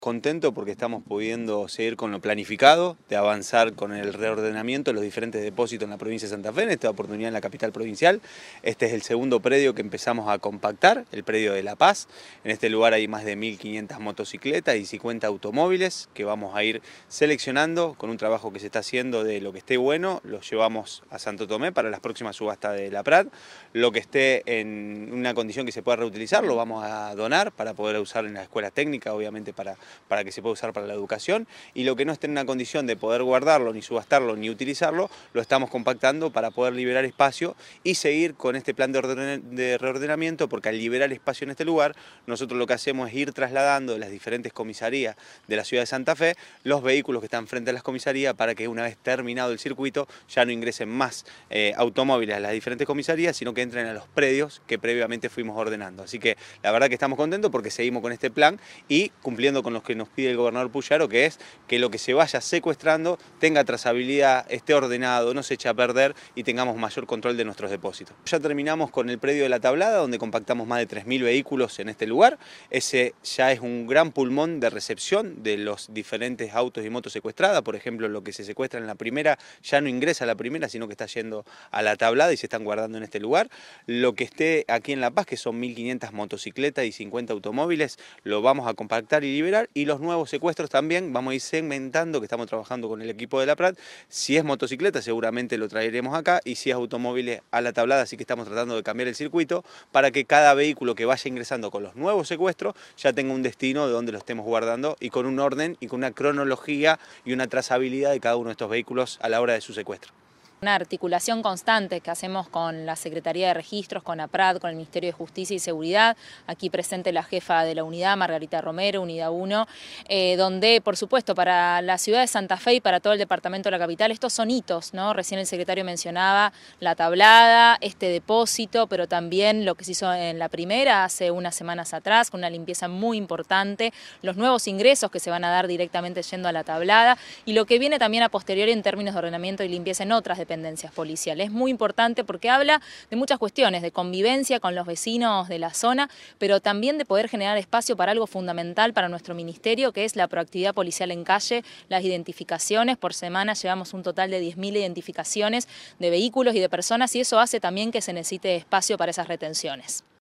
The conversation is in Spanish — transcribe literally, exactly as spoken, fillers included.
Contento porque estamos pudiendo seguir con lo planificado, de avanzar con el reordenamiento de los diferentes depósitos en la provincia de Santa Fe, en esta oportunidad en la capital provincial. Este es el segundo predio que empezamos a compactar, el predio de La Paz. En este lugar hay más de mil quinientas motocicletas y cincuenta automóviles que vamos a ir seleccionando con un trabajo que se está haciendo de lo que esté bueno, lo llevamos a Santo Tomé para las próximas subastas de la Prat. Lo que esté en una condición que se pueda reutilizar lo vamos a donar para poder usar en la escuela técnica, obviamente para para que se pueda usar para la educación, y lo que no esté en una condición de poder guardarlo, ni subastarlo, ni utilizarlo, lo estamos compactando para poder liberar espacio y seguir con este plan de, orden, de reordenamiento, porque al liberar espacio en este lugar, nosotros lo que hacemos es ir trasladando de las diferentes comisarías de la ciudad de Santa Fe los vehículos que están frente a las comisarías para que una vez terminado el circuito ya no ingresen más eh, automóviles a las diferentes comisarías, sino que entren a los predios que previamente fuimos ordenando. Así que la verdad que estamos contentos porque seguimos con este plan y cumpliendo con los que nos pide el gobernador Puyaro, que es que lo que se vaya secuestrando tenga trazabilidad, esté ordenado, no se eche a perder y tengamos mayor control de nuestros depósitos. Ya terminamos con el predio de La Tablada, donde compactamos más de tres mil vehículos en este lugar. Ese ya es un gran pulmón de recepción de los diferentes autos y motos secuestradas. Por ejemplo, lo que se secuestra en la primera ya no ingresa a la primera, sino que está yendo a La Tablada y se están guardando en este lugar. Lo que esté aquí en La Paz, que son mil quinientas motocicletas y cincuenta automóviles, lo vamos a compactar y liberar. Y los nuevos secuestros también vamos a ir segmentando, que estamos trabajando con el equipo de la Prat. Si es motocicleta seguramente lo traeremos acá, y si es automóviles a La Tablada, así que estamos tratando de cambiar el circuito para que cada vehículo que vaya ingresando con los nuevos secuestros ya tenga un destino de donde lo estemos guardando, y con un orden y con una cronología y una trazabilidad de cada uno de estos vehículos a la hora de su secuestro. Una articulación constante que hacemos con la Secretaría de Registros, con APRAD, con el Ministerio de Justicia y Seguridad, aquí presente la jefa de la unidad, Margarita Romero, Unidad uno, eh, donde, por supuesto, para la ciudad de Santa Fe y para todo el departamento de la capital, estos son hitos, ¿no? Recién el secretario mencionaba la tablada, este depósito, pero también lo que se hizo en la primera, hace unas semanas atrás, con una limpieza muy importante, los nuevos ingresos que se van a dar directamente yendo a la tablada, y lo que viene también a posteriori en términos de ordenamiento y limpieza en otras dependencias dependencias policiales. Es muy importante porque habla de muchas cuestiones, de convivencia con los vecinos de la zona, pero también de poder generar espacio para algo fundamental para nuestro ministerio, que es la proactividad policial en calle, las identificaciones. Por semana llevamos un total de diez mil identificaciones de vehículos y de personas, y eso hace también que se necesite espacio para esas retenciones.